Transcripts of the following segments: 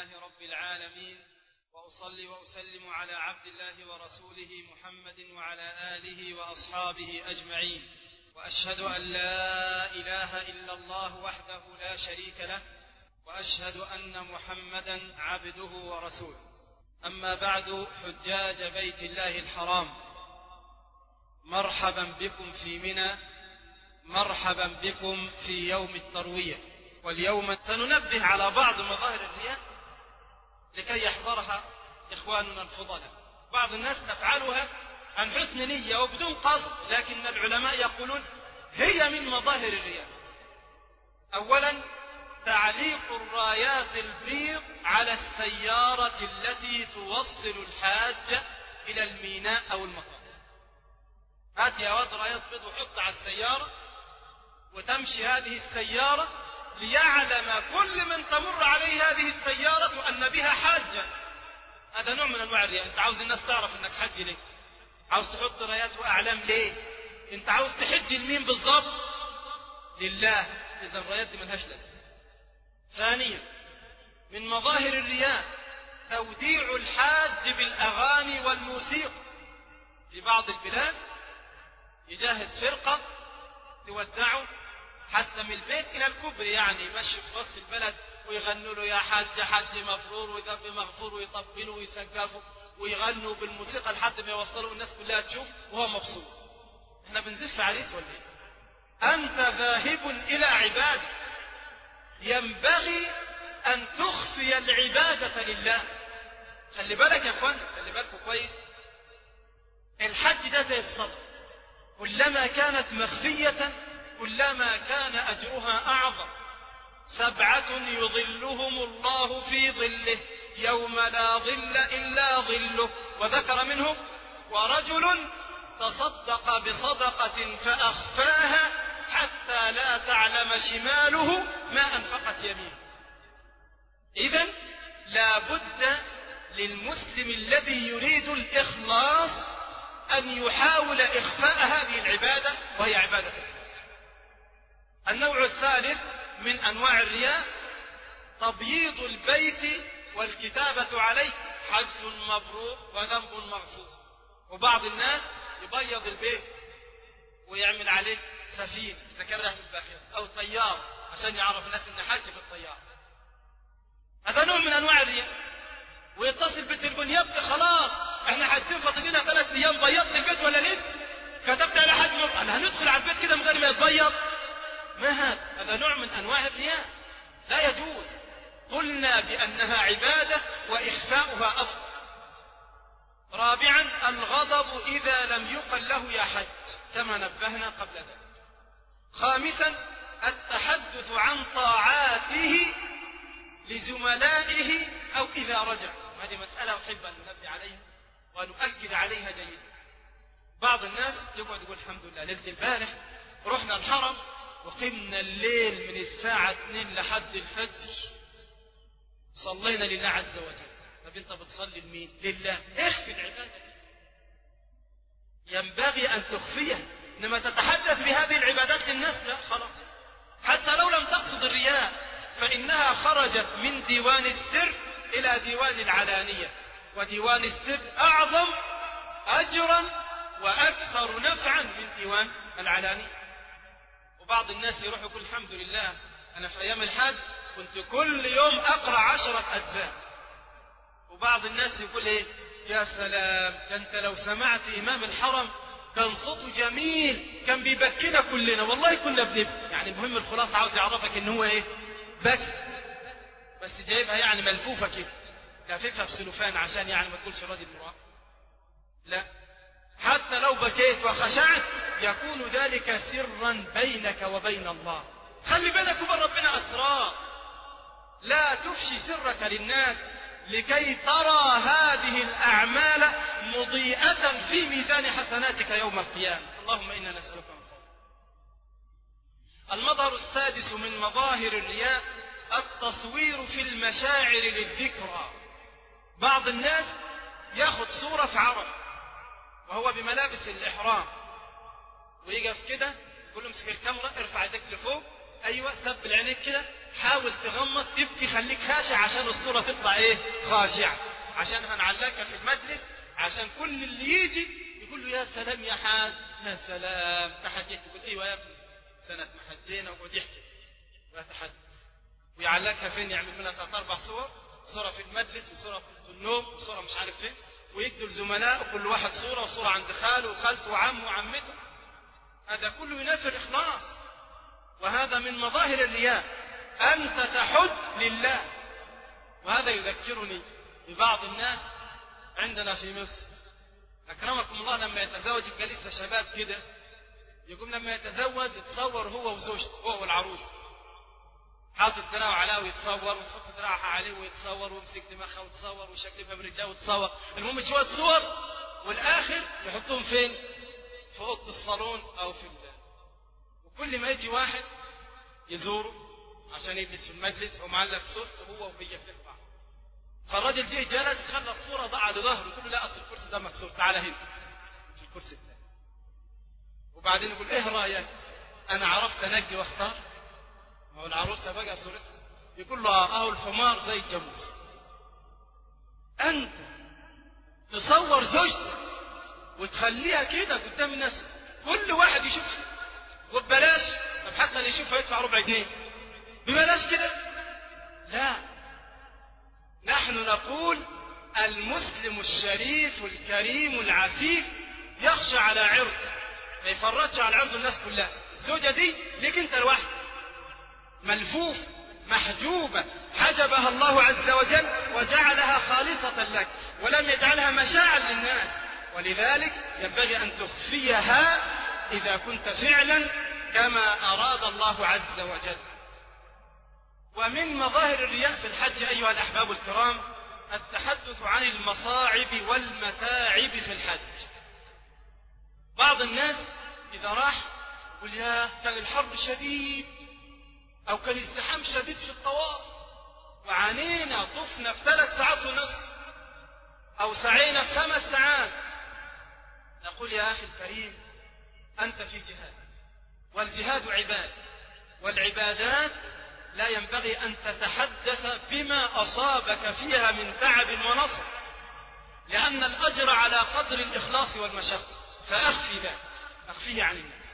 لله رب العالمين، وأصلي وأسلم على عبد الله ورسوله محمد وعلى آله وأصحابه أجمعين، وأشهد أن لا إله إلا الله وحده لا شريك له، وأشهد أن محمدا عبده ورسوله. أما بعد، حجاج بيت الله الحرام، مرحبا بكم في منى، مرحبا بكم في يوم التروية. واليوم سننبه على بعض مظاهر الرياء لكي يحذرها إخواننا الفضلاء. بعض الناس تفعلها عن حسن نية وبدون قصد، لكن العلماء يقولون هي من مظاهر الرياء. أولا، تعليق الرايات البيض على السيارة التي توصل الحاج إلى الميناء أو المطار. هات يا واد رايات بيض وحط على السيارة، وتمشي هذه السيارة ليعلم كل من تمر عليه هذه السيارة أن بها حاجة. هذا نوع من أنواع الرياء. أنت عاوز الناس تعرف أنك حج ليه؟ عاوز تحط رايات وأعلام ليه؟ أنت عاوز تحج لمين بالضبط؟ لله. إذا الرايات دي ملهاش لازمة. ثانيا، من مظاهر الرياء توديع الحاج بالأغاني والموسيقى. في بعض البلاد يجهز فرقة تودعه حتى من البيت إلى الكبري، يعني يمشي في وسط البلد ويغنوا له يا حج حج مبرور وذنب مغفور، ويطبلوا ويسقفوا ويغنوا بالموسيقى لحد ما يوصلوا الناس كلها تشوف وهو مبسوط. احنا بنزف عريس ولا ايه؟ أنت ذاهب إلى عبادة، ينبغي أن تخفي العبادة لله. خلي بالك يا اخوان، خلي بالكم كويس. الحج ده زي الصلاة، كلما كانت مخفية كلما كان أجرها أعظم. 7 يظلهم الله في ظله يوم لا ظل إلا ظله، وذكر منهم ورجل تصدق بصدقة فأخفاها حتى لا تعلم شماله ما أنفقت يمينه. إذن لا بد للمسلم الذي يريد الإخلاص أن يحاول إخفاء هذه العبادة، وهي عبادة الحج. النوع الثالث من أنواع الرياء تبييض البيت والكتابة عليه حج مبرور وذنب مغفور. وبعض الناس يبيض البيت ويعمل عليه سفينة إذا كان له الباخرة أو طيارة عشان يعرف الناس إن حج في الطيارة. هذا نوع من أنواع الرياء. ويتصل بالتليفون، يبقى خلاص احنا حاجزين فاضل لنا 3 أيام، بيضت البيت ولا لسه؟ كتبت على حج مبرور. هندخل على البيت كده من غير ما يتبيض؟ ما هذا نوع من أنواع الرياء، لا يجوز. قلنا بأنها عبادة وإخفاؤها أفضل. رابعا، الغضب إذا لم يقل له يا حج، كما نبهنا قبل ذلك. خامسا، التحدث عن طاعاته لزملائه أو إذا رجع. هذه مسألة أحب أن ننبه عليها ونؤكد عليها جيدا. بعض الناس يقعد يقول الحمد لله ليلة البارح رحنا الحرم وقمنا الليل من الساعة 2 لحد الفجر، صلينا لله عز وجل. طب انت بتصلي لمين؟ لله. اخفي العبادة، ينبغي أن تخفيها. إنما تتحدث بهذه العبادات للناس، لا خلاص. حتى لو لم تقصد الرياء فإنها خرجت من ديوان السر إلى ديوان العلانية، وديوان السر أعظم أجرا وأكثر نفعا من ديوان العلانية. وبعض الناس يروح يقول الحمد لله أنا في أيام الحج كنت كل يوم أقرأ 10 أجزاء. وبعض الناس يقول إيه؟ يا سلام، ده أنت لو سمعت إمام الحرم كان صوته جميل، كان بيبكينا كلنا، والله كنا بنبكي. يعني المهم الخلاصة عاوز يعرفك إن هو إيه؟ بكي، بس جايبها يعني ملفوفة كده، لاففها بسلوفان عشان يعني ما تقولش راضي المرأة. لا، حتى لو بكيت وخشعت يكون ذلك سرا بينك وبين الله. خلي بينك وبين ربنا أسرار، لا تفشي سرك للناس لكي ترى هذه الأعمال مضيئة في ميزان حسناتك يوم القيامة. اللهم إنا نسألك من فضلك. المظهر السادس من مظاهر الرياء التصوير في المشاعر للذكرى. بعض الناس ياخذ صورة في عرفة وهو بملابس الإحرام ويقف كده يقول له امسك الكاميرا، ارفع يدك لفوق، ايوه، سبل عينيك كده، حاول تغمض تبكي، خليك خاشع عشان الصورة تطلع ايه؟ خاشعة، عشان هنعلقها في المجلس عشان كل اللي يجي يقول له يا سلام يا حاج، يا سلام تحديت، يقول ايوه يا ابني سنة ما حجينا، وقعد يحكي ويتحدث ويعلقها فين؟ يعمل منها 3 4 صور، صورة في المجلس وصورة في النوم وصورة مش عارف فين، ويدوا الزملاء كل واحد صورة، وصورة عند خاله وخالته وعمه وعمته. هذا كله ينافي الإخلاص، وهذا من مظاهر الرياء. أنت تحج لله. وهذا يذكرني ببعض الناس عندنا في مصر، أكرمكم الله، لما يتزوج يبقى لسه شباب كده، يقوم لما يتزوج يتصور هو وزوجته، هو والعروس، حاطط دراعه عليه ويتصور، وتحط دراعها عليه ويتصور، ويمسك دماغها ويتصور، ويشكلها برجلها ويتصور، المهم شوية صور، والآخر يحطهم فين؟ في أوضة الصالون أو في وكل ما يجي واحد يزوره عشان يجلس في المجلس ومعلق صورته هو وهي في بعض، فالراجل جه جلس خلى الصورة ضاع لظهره، يقول له لا أصل الكرسي ده مكسور، تعالى هنا في الكرسي الثاني. وبعدين يقول إيه رأيك؟ أنا عرفت أنجي واختار. هو العروسة بقى صورتها، يقول له أهو الحمار زي الجاموس. أنت تصور زوجتك وتخليها كده قدام الناس كل واحد يشوفها وببلاش، طب حتى اللي يشوفها يدفع ربع جنيه ببلاش كده؟ لا، نحن نقول المسلم الشريف الكريم العفيف يخشى على عرضه، ما يفرطش على عرض الناس كلها. الزوجة دي ليك انت لوحدك، ملفوف محجوبة، حجبها الله عز وجل وجعلها خالصة لك، ولم يجعلها مشاعر للناس، ولذلك ينبغي أن تخفيها إذا كنت فعلا كما أراد الله عز وجل. ومن مظاهر الرياء في الحج أيها الأحباب الكرام التحدث عن المصاعب والمتاعب في الحج. بعض الناس إذا راح يقول يا كان الحر شديد، أو كان الزحام شديد في الطواف، وعانينا طفنا في 3 ساعات ونصف، أو سعينا في 5 ساعات. نقول يا أخي الكريم أنت في جهاد، والجهاد عباد، والعبادات لا ينبغي أن تتحدث بما أصابك فيها من تعب ونصب، لأن الأجر على قدر الإخلاص والمشقة، فأخفي ذلك، أخفيه عن الناس.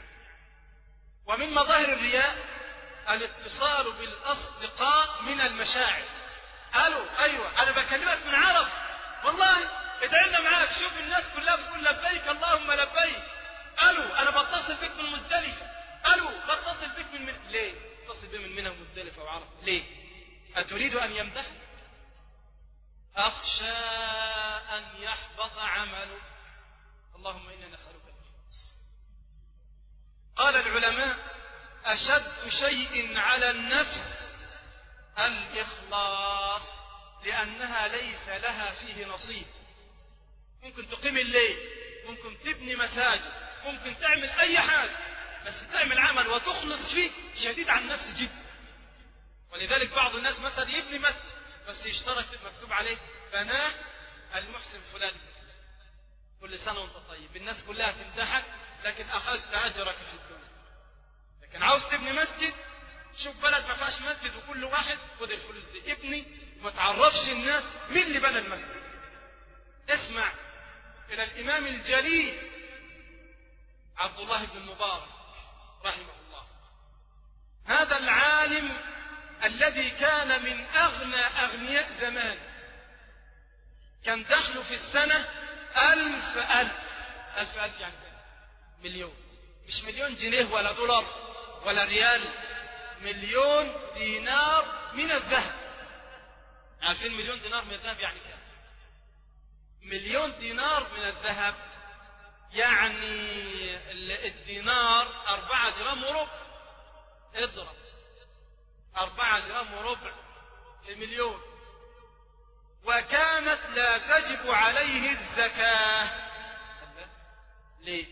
ومن مظاهر الرياء الاتصال بالأصدقاء من المشاعر. قالوا أيوة أنا بكلمك من عرف، والله ادعينا معاك، شوف الناس كلها بتقول لبيك اللهم لبيك. قالوا أنا بتصل بك من مزدلفة، قالوا بتصل بك من ليه؟ بتصل بك من منى ومزدلفة وعرف ليه؟ أتريد أن يمدحك؟ أخشى أن يحبط عملك، اللهم إنا نسألك الإخلاص. قال العلماء أشد شيء على النفس الإخلاص، لأنها ليس لها فيه نصيب. ممكن تقيم الليل، ممكن تبني مساجد، ممكن تعمل أي حاجة، بس تعمل عمل وتخلص فيه شديد عن النفس جدا. ولذلك بعض الناس مثلا يبني مسجد بس يشترك مكتوب عليه بناه المحسن فلان، كل سنة وانت طيب، الناس كلها تمدحك لكن أخذت أجرك في الدنيا. لكن عاوز تبني مسجد، شوف بلد ما فيهاش مسجد وكل واحد خد الفلوس دي ابني، وما تعرفش الناس مين اللي بنى المسجد. اسمع إلى الإمام الجليل عبد الله بن المبارك رحمه الله، هذا العالم الذي كان من أغنى أغنياء زمان، كان دخله في السنة 1000 يعني مليون، مش مليون جنيه ولا دولار ولا ريال، مليون دينار من الذهب. عارفين مليون دينار من الذهب يعني كام؟ مليون دينار من الذهب يعني الدينار 4 جرام وربع، اضرب 4 جرام وربع في مليون. وكانت لا تجب عليه الزكاة. ليه؟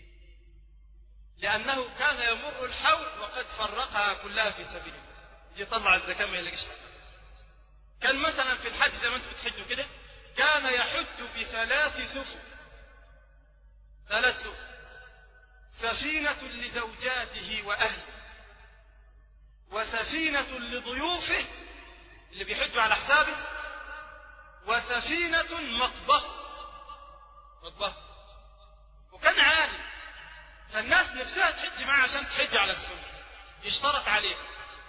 لأنه كان يمر الحول وقد فرقها كلها في سبيل الله، يجي يطلع الزكاة ما يلاقيش حاجة. كان مثلا في الحج زي ما انتم بتحجوا كده، كان يحج ب3 سفن، 3 سفن، سفينة لزوجاته وأهله، وسفينة لضيوفه اللي بيحجوا على حسابه، وسفينة مطبخ. وكان عالي، فالناس نفسها تحج معه عشان تحج على السنة. يشترط عليه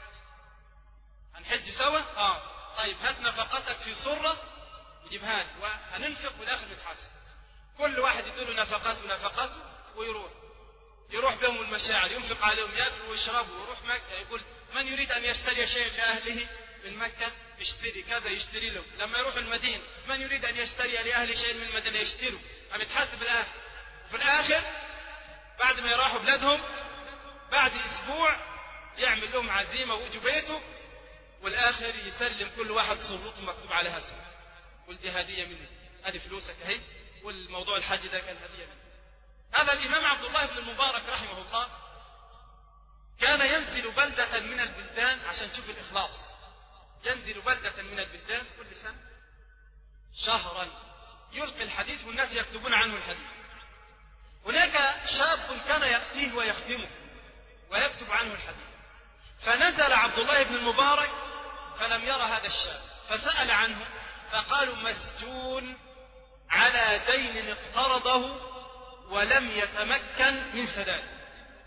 هنحج سوا، طيب هات نفقتك في صرة يجيبها لي وهننفق والاخر نتحاسب. كل واحد يديله نفقاته ويروح بهم المشاعر، ينفق عليهم، ياكلوا ويشربوا ويروح مكة. يقول من يريد ان يشتري شيء لاهله من مكة يشتري كذا، يشتري له. لما يروح المدينة من يريد ان يشتري لاهله شيء من المدينة يشتروا، عم يتحاسب الاخر. وفي الاخر بعد ما يروحوا بلادهم بعد اسبوع يعمل لهم عزيمة ويجوا بيته، والاخر يسلم كل واحد صورته مكتوب عليها اسمه، قل دي هدية مني، ادي فلوسك اهي، والموضوع الحج ده كان هدية مني. هذا الامام عبد الله بن المبارك رحمه الله كان ينزل بلدة من البلدان عشان تشوف الاخلاص. ينزل بلدة من البلدان كل سنة شهرا يلقي الحديث والناس يكتبون عنه الحديث. هناك شاب كان يأتيه ويخدمه ويكتب عنه الحديث، فنزل عبد الله بن المبارك فلم يرى هذا الشاب، فسأل عنه فقالوا مسجون على دين اقترضه ولم يتمكن من سداده.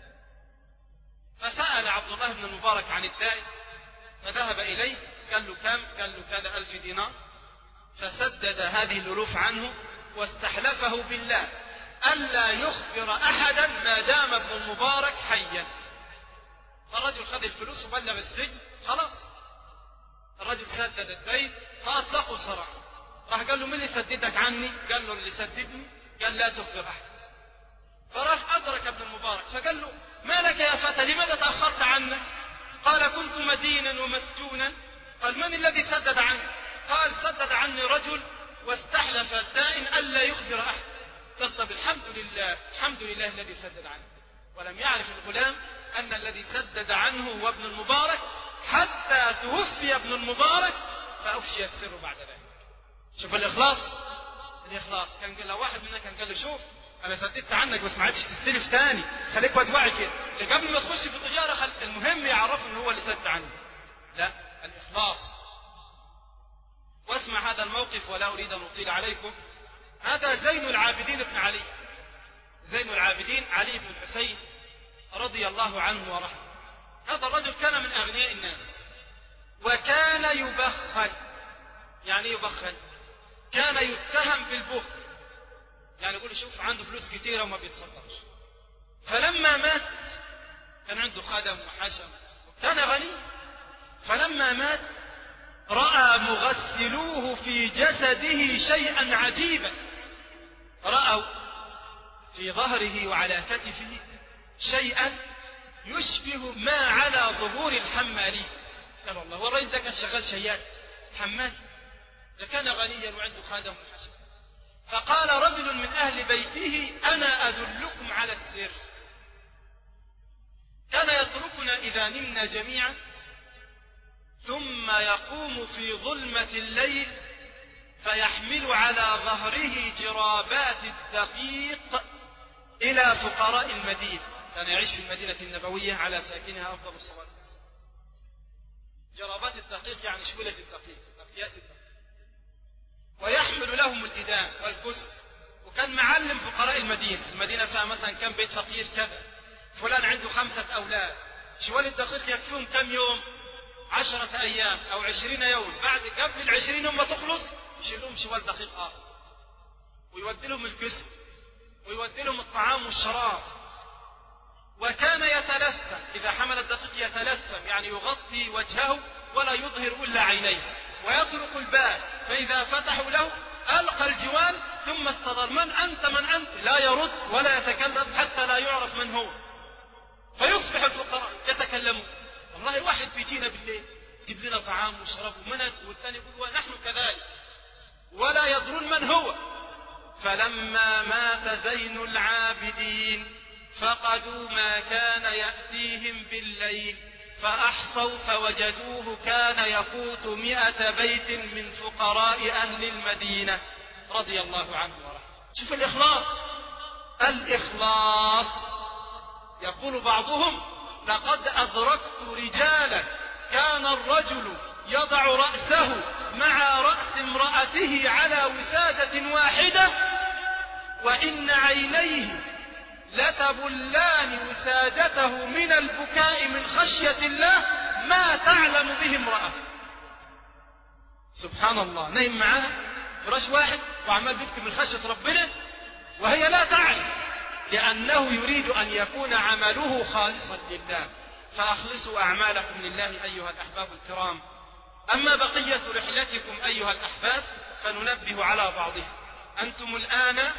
فسأل عبد الله بن المبارك عن الدائن، فذهب إليه قال له كم؟ قال له كذا 1000 دينار. فسدد هذه الألوف عنه واستحلفه بالله ألا يخبر أحدا ما دام ابن المبارك حيا. الرجل خذ الفلوس وبلغ السجن، خلاص الرجل سدد الدين فأطلقوا سراحه. راح قال له من اللي سددك عني؟ قال له اللي سددني قال لا تخبر أحد. فراح أدرك ابن المبارك فقال له ما لك يا فتى لماذا تأخرت عنا؟ قال كنت مدينا ومسجونا. قال من الذي سدد عني؟ قال سدد عني رجل واستحلف الدائن ألا يخبر أحد. قال طب الحمد لله الذي سدد عنه. ولم يعرف الغلام أن الذي سدد عنه هو ابن المبارك حتى توفي ابن المبارك فأفشي السر بعد ذلك. شوف الإخلاص. كان قال له واحد منا كان قال له شوف أنا سددت عنك بس ما عادش تستلف تاني، خليك وتوعي كده، قبل ما تخش في التجارة المهم يعرفوا إن هو اللي سدد عنه. لا، الإخلاص. واسمع هذا الموقف ولا أريد أن أطيل عليكم. هذا زين العابدين بن علي، زين العابدين علي بن الحسين رضي الله عنه ورحمه. هذا الرجل كان من أغنياء الناس وكان يبخل. يعني يبخل كان يتهم بالبخل، يعني يقول شوف عنده فلوس كثيرة وما بيتصدقش. فلما مات كان عنده خادم وحشم كان غني. فلما مات رأى مغسلوه في جسده شيئا عجيبا، رأوا في ظهره وعلى كتفه شيئا يشبه ما على ظهور الحمالين. قال الله والرجل ده كان شغال شياد حمال، ده كان غنيا وعنده خادم وحشم. فقال رجل من أهل بيته أنا أدلكم على السر. كان يتركنا إذا نمنا جميعا ثم يقوم في ظلمة الليل فيحمل على ظهره جرابات الدقيق إلى فقراء المدينة. كان يعيش في المدينة النبوية على ساكنها أفضل الصلاة. جرابات الدقيق يعني شبلة الدقيق، أقياس الدقيق، ويحمل لهم الإدام والكسر. وكان معلم فقراء المدينة فيها مثلا كم بيت فقير كذا، فلان عنده 5 أولاد، شوال الدقيق يكفيهم كم يوم؟ 10 أيام أو 20 يوم. بعد قبل 20 يوم ما تخلص يشيل لهم شوال دقيق آخر ويودي لهم الكسر ويودي لهم الطعام والشراب. وكان يتلثم إذا حمل الدقيق، يتلثم يعني يغطي وجهه ولا يظهر إلا عينيه، ويطرق الباب فإذا فتحوا له ألقى الجوال ثم استدار من أنت لا يرد ولا يتكلم حتى لا يعرف من هو. فيصبح الفقراء يتكلمون والله واحد بيجينا بالليل يجيب لنا طعام وشراب ومند، والثاني يقول ونحن كذلك، ولا يدرون من هو. فلما مات زين العابدين فقدوا ما كان يأتيهم بالليل فأحصوا فوجدوه كان يقوت 100 بيت من فقراء أهل المدينة رضي الله عنه ورحمه. شوف الإخلاص. يقول بعضهم لقد أدركت رجالا كان الرجل يضع رأسه مع رأس امرأته على وسادة واحدة وإن عينيه لتبلان وسادته من البكاء من خشية الله ما تعلم به امرأة. سبحان الله، نايم معاها فراش واحد وعمال بيبكي من خشية ربنا وهي لا تعرف، لأنه يريد أن يكون عمله خالصا لله. فأخلصوا أعمالكم لله أيها الأحباب الكرام. أما بقية رحلتكم أيها الأحباب فننبه على بعضها. أنتم الآن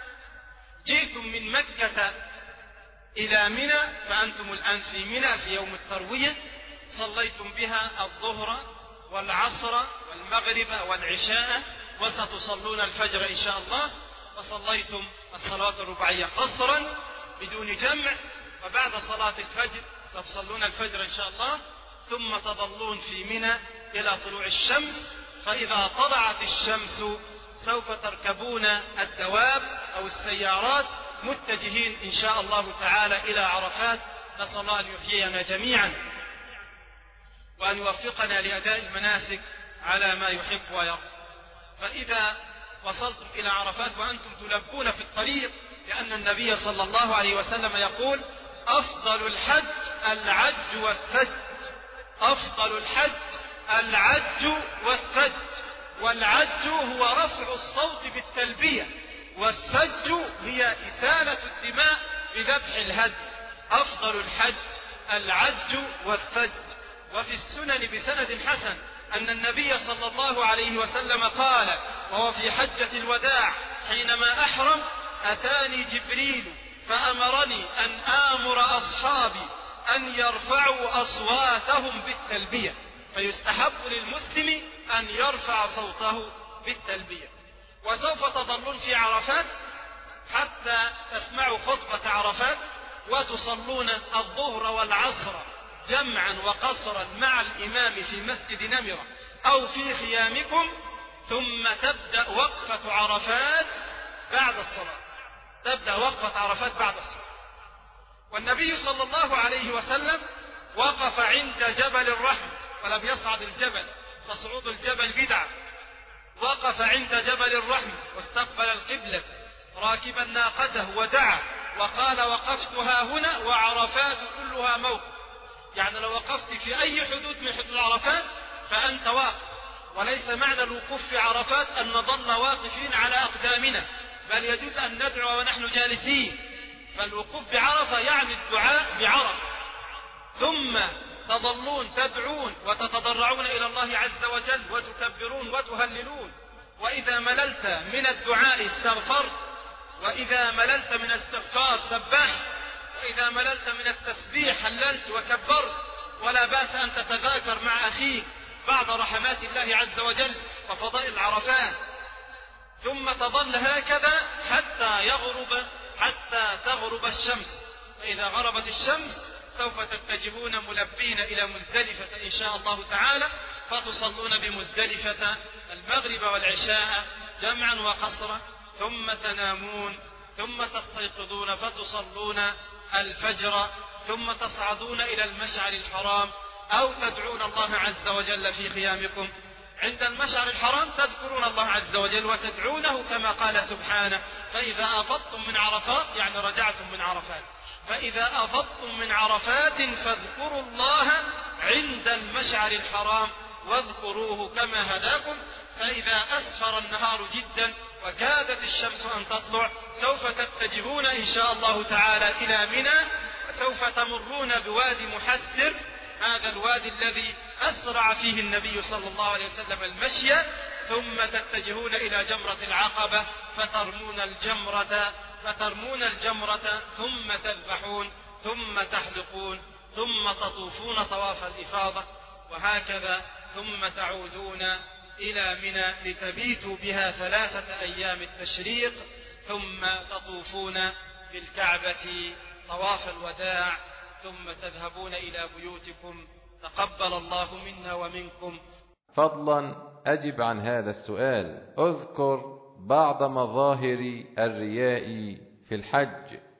جئتم من مكة إلى منى، فأنتم الآن في منى في يوم التروية، صليتم بها الظهر والعصر والمغرب والعشاء، وستصلون الفجر إن شاء الله، وصليتم الصلاة الرباعية قصرا بدون جمع، وبعد صلاة الفجر ستصلون الفجر إن شاء الله، ثم تظلون في منى إلى طلوع الشمس. فإذا طلعت الشمس سوف تركبون الدواب أو السيارات متجهين إن شاء الله تعالى إلى عرفات. نسأل الله أن يحيينا جميعا وأن يوفقنا لأداء المناسك على ما يحب ويرضى. فإذا وصلتم إلى عرفات وأنتم تلبون في الطريق، لأن النبي صلى الله عليه وسلم يقول: أفضل الحج العج والسج. أفضل الحج العج والسج. والعج هو رفع الصوت بالتلبية، والسج هي إسالة الدماء بذبح الهدي. أفضل الحج العج والسج. وفي السنن بسند حسن أن النبي صلى الله عليه وسلم قال وهو في حجة الوداع حينما أحرم: أتاني جبريل فأمرني أن آمر أصحابي أن يرفعوا أصواتهم بالتلبية. فيستحب للمسلم أن يرفع صوته بالتلبية. وسوف تظلون في عرفات حتى تسمعوا خطبة عرفات، وتصلون الظهر والعصر جمعا وقصرا مع الإمام في مسجد نمرة أو في خيامكم، ثم تبدأ وقفة عرفات بعد الصلاة. تبدأ وقفة عرفات بعد الصلاة. والنبي صلى الله عليه وسلم وقف عند جبل الرحم ولم يصعد الجبل، فصعود الجبل بدعة. وقف عند جبل الرحم واستقبل القبلة راكبا ناقته ودعا وقال: وقفت ها هنا وعرفات كلها موقف. يعني لو وقفت في أي حدود من حدود عرفات فأنت واقف. وليس معنى الوقوف في عرفات أن نظل واقفين على أقدامنا، بل يجوز أن ندعو ونحن جالسين. فالوقوف بعرفة يعني الدعاء بعرفة. ثم تظلون تدعون وتتضرعون إلى الله عز وجل وتكبرون وتهللون. وإذا مللت من الدعاء استغفرت، وإذا مللت من الاستغفار سبحت، وإذا مللت من التسبيح هللت وكبرت. ولا بأس أن تتذاكر مع أخيك بعد رحمات الله عز وجل وفضائل العرفات. ثم تظل هكذا حتى تغرب الشمس. فإذا غربت الشمس سوف تتجهون ملبين إلى مزدلفة إن شاء الله تعالى، فتصلون بمزدلفة المغرب والعشاء جمعا وقصرا، ثم تنامون، ثم تستيقظون فتصلون الفجر، ثم تصعدون إلى المشعر الحرام أو تدعون الله عز وجل في خيامكم. عند المشعر الحرام تذكرون الله عز وجل وتدعونه كما قال سبحانه: فإذا أفضتم من عرفات، يعني رجعتم من عرفات، فإذا أفضتم من عرفات فاذكروا الله عند المشعر الحرام واذكروه كما هداكم. فإذا أسفر النهار جدا وكادت الشمس أن تطلع سوف تتجهون إن شاء الله تعالى إلى منى، سوف تمرون بوادي محسر، هذا الوادي الذي أسرع فيه النبي صلى الله عليه وسلم المشي، ثم تتجهون إلى جمرة العقبة فترمون الجمرة ثم تذبحون ثم تحلقون ثم تطوفون طواف الإفاضة، وهكذا ثم تعودون إلى منى لتبيتوا بها 3 أيام التشريق، ثم تطوفون بالكعبة طواف الوداع، ثم تذهبون إلى بيوتكم. تقبل الله منا ومنكم. فضلا أجب عن هذا السؤال. اذكر بعض مظاهر الرياء في الحج.